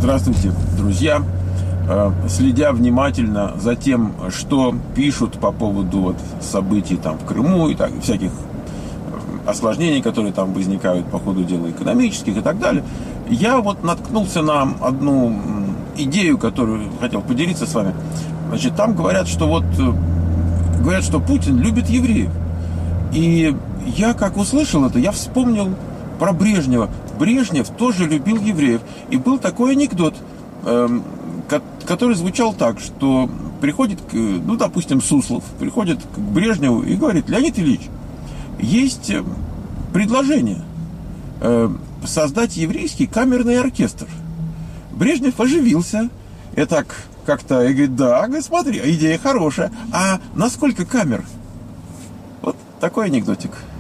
Здравствуйте, друзья. Следя внимательно за тем, что пишут по поводу событий там в Крыму и всяких осложнений, которые там возникают по ходу дела экономических и так далее, я наткнулся на одну идею, которую хотел поделиться с вами. Значит, там говорят, что Путин любит евреев. И я, как услышал это, я вспомнил про Брежнева. Брежнев тоже любил евреев. И был такой анекдот, который звучал так, что приходит, допустим, Суслов, приходит к Брежневу и говорит: Леонид Ильич, есть предложение создать еврейский камерный оркестр. Брежнев оживился и так как-то и говорит: да, смотри, идея хорошая. А на сколько камер? Вот такой анекдотик.